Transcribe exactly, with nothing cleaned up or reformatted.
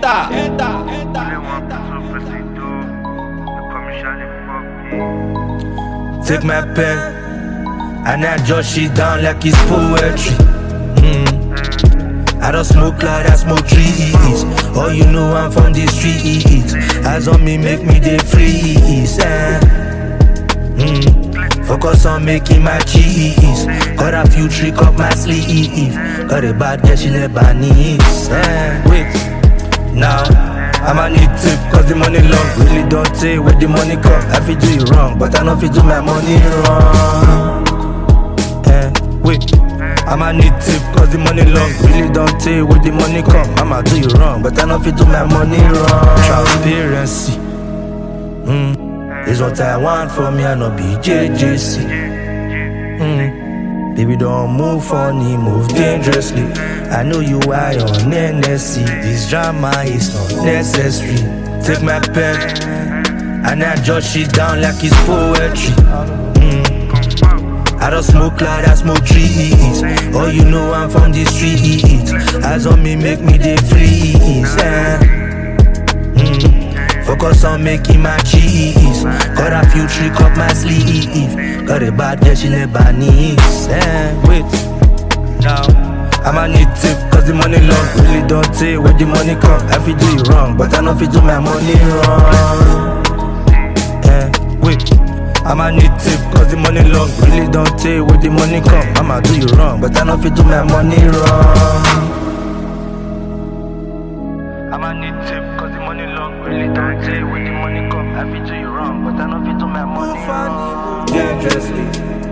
enter, enter, Take my pen and I jot shit down like it's poetry. Mm. I don't smoke like I smoke trees. Oh, you know I'm from the streets. Eyes on me make me dey freeze. Eh. Mm. Focus on making my cheese. Got a few trick up my sleeve. Got a bad girl, she never needs. Eh. Wait, now I'ma need tip, cause the money long. Really don't take where the money come. I feel do it wrong, but I know if you do my money wrong. Eh, wait, I'ma need tip, cause the money long. Really don't take where the money come. I'ma do you wrong, but I know if you do my money wrong. Transparency, mm, is what I want from me, I know be J J C. Mm. Baby, don't move funny, move dangerously. I know you high on N S C. This drama is not necessary. Take my pen and I jot shit down like it's poetry. Mm. I don't smoke like I smoke trees. Oh, you know I'm from the streets. Eyes on me make me dey freeze. Eh. Mm. Focus on making my cheese. Got a few trick up my sleeve. Got a bad girl, she never needs. Eh, wait, now I'ma need tip, cause the money long. Really don't take where the money come. I feel do it wrong, but I know if you do my money wrong. Eh, wait, I'ma need tip, cause the money long. Really don't take where the money come. I'ma do you wrong, but I know if you do my money wrong. I'ma need tip, cause the money long. Really don't take where the money come. I feel do you wrong, but I know if you do my money wrong. Dangerously.